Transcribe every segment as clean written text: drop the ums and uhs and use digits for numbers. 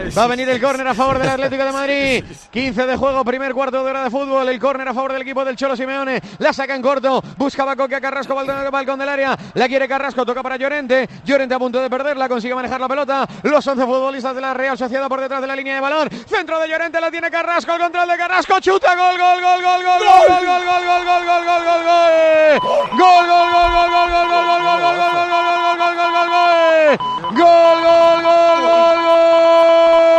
Va a venir el córner a favor del Atlético de Madrid. 15 de juego, primer cuarto de hora de fútbol. El córner a favor del equipo del Cholo Simeone. La saca en corto. Buscaba Coque a Carrasco, balcón del área. La quiere Carrasco, toca para Llorente. Llorente a punto de perderla, consigue manejar la pelota. Los 11 futbolistas de la Real Sociedad por detrás de la línea de balón. Centro de Llorente, la tiene Carrasco. El control de Carrasco. Chuta, gol, gol, gol, gol, gol, gol, gol, gol, gol, gol, gol, gol, gol, gol, gol. Gol, gol, gol, gol, gol, gol, gol, gol, gol, gol, gol, gol, gol, gol, gol, gol. Gol, gol, gol, gol, gol.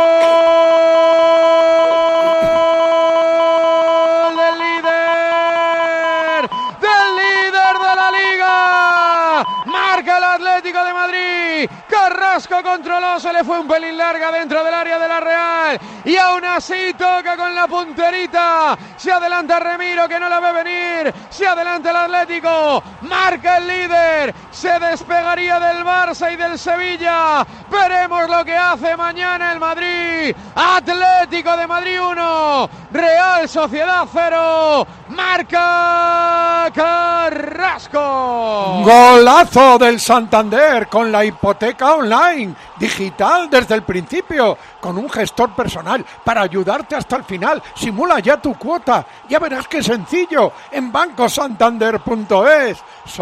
Marca el Atlético de Madrid. Carrasco controló, se le fue un pelín larga dentro del área de la Real y aún así toca con la punterita. Se adelanta Remiro, que no la ve venir. Se adelanta el Atlético. Marca el líder. Se despegaría del Barça y del Sevilla. Veremos lo que hace mañana el Madrid. Atlético de Madrid 1, Real Sociedad 0. Marca Carrasco. Golazo del Santander con la hipoteca online, digital desde el principio, con un gestor personal para ayudarte hasta el final. Simula ya tu cuota, ya verás qué sencillo en bancosantander.es.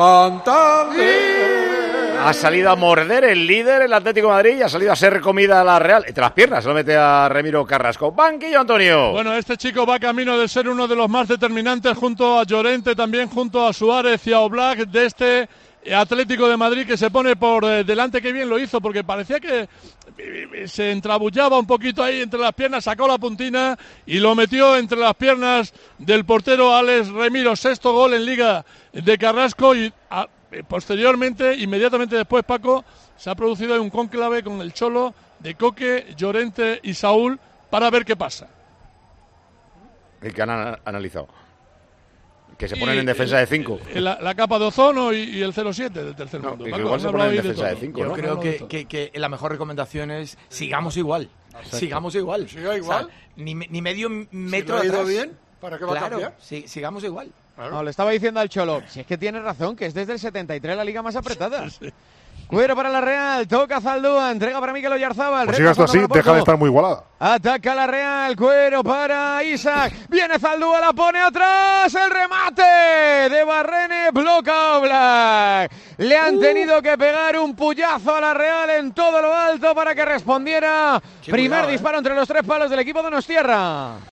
Santander. Ha salido a morder el líder, el Atlético de Madrid, y ha salido a ser comida a la Real. Entre las piernas se lo mete a Remiro Carrasco. Banquillo, Antonio. Bueno, este chico va camino de ser uno de los más determinantes, junto a Llorente, también junto a Suárez y a Oblak, de este Atlético de Madrid, que se pone por delante. Qué bien lo hizo, porque parecía que se entrabullaba un poquito ahí entre las piernas, sacó la puntina y lo metió entre las piernas del portero Alex Remiro. Sexto gol en Liga de Carrasco y posteriormente, inmediatamente después, Paco, se ha producido un cónclave con el Cholo de Coque, Llorente y Saúl para ver qué pasa. El que han analizado. Que se ponen en defensa de 5. La capa de ozono y el 07 del tercer mundo. Que igual se ponen en defensa de 5, Yo ¿no? creo que la mejor recomendación es sigamos igual. Exacto. Sigamos igual. ¿Siga igual? O sea, ni medio metro si no ha ido atrás. bien, ¿para qué va a cambiar? Sigamos igual. Claro. No, le estaba diciendo al Cholo, si es que tiene razón, que es desde el 73 la liga más apretada. Cuero para la Real, toca Zaldúa, entrega para Mikel Oyarzábal. Pues siga esto así, deja de estar muy igualada. Ataca la Real, Cuero para Isaac. Viene Zaldúa, la pone atrás. El remate de Barrene, bloca Oblak. Le han tenido que pegar un puyazo a la Real en todo lo alto para que respondiera. Primer disparo entre los tres palos del equipo de Donostiarra.